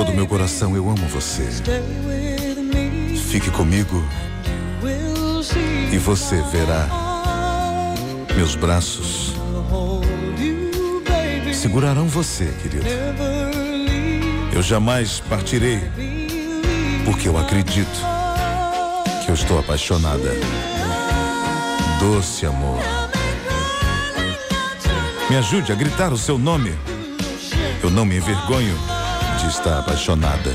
todo o meu coração eu amo você. Fique comigo e você verá. Meus braços segurarão você, querido. Eu jamais partirei, porque eu acredito que eu estou apaixonada. Doce amor, me ajude a gritar o seu nome. Eu não me envergonho de estar apaixonada.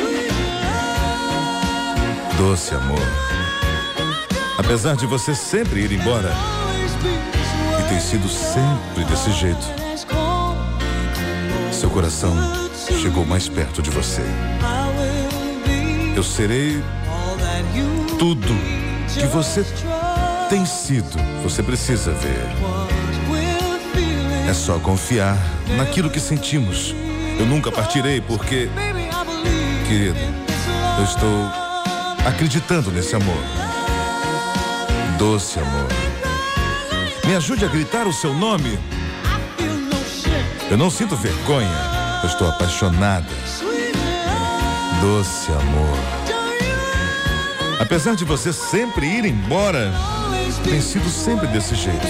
Doce amor, apesar de você sempre ir embora, e tem sido sempre desse jeito, seu coração chegou mais perto de você. Eu serei tudo que você tem sido. Você precisa ver. É só confiar naquilo que sentimos. Eu nunca partirei porque, querido, eu estou acreditando nesse amor. Doce amor, me ajude a gritar o seu nome. Eu não sinto vergonha, eu estou apaixonada. Doce amor, apesar de você sempre ir embora, tem sido sempre desse jeito.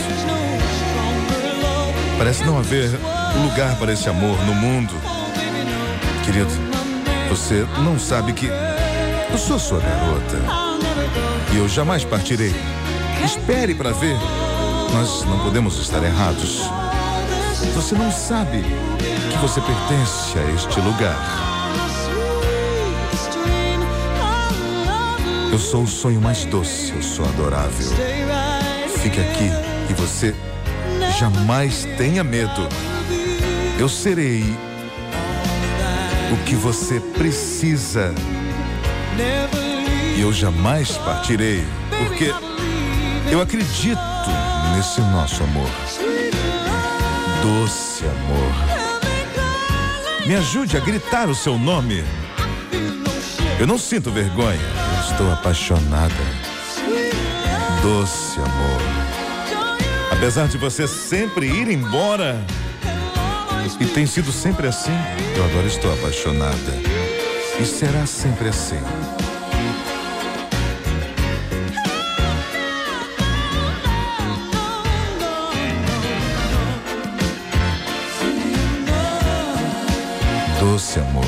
Parece não haver lugar para esse amor no mundo. Querido, você não sabe que eu sou sua garota e eu jamais partirei. Espere para ver. Nós não podemos estar errados. Você não sabe que você pertence a este lugar. Eu sou o sonho mais doce, eu sou adorável. Fique aqui e você jamais tenha medo. Eu serei o que você precisa. E eu jamais partirei, porque eu acredito nesse nosso amor. Doce amor, me ajude a gritar o seu nome. Eu não sinto vergonha, eu estou apaixonada. Doce amor, apesar de você sempre ir embora, e tem sido sempre assim, eu agora estou apaixonada. E será sempre assim. Doce amor,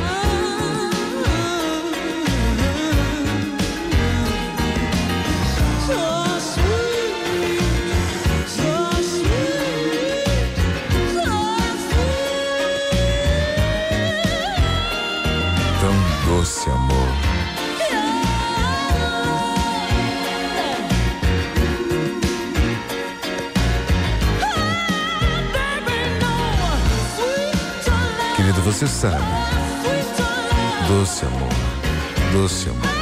doce amor. Querido, você sabe. Doce amor, doce amor.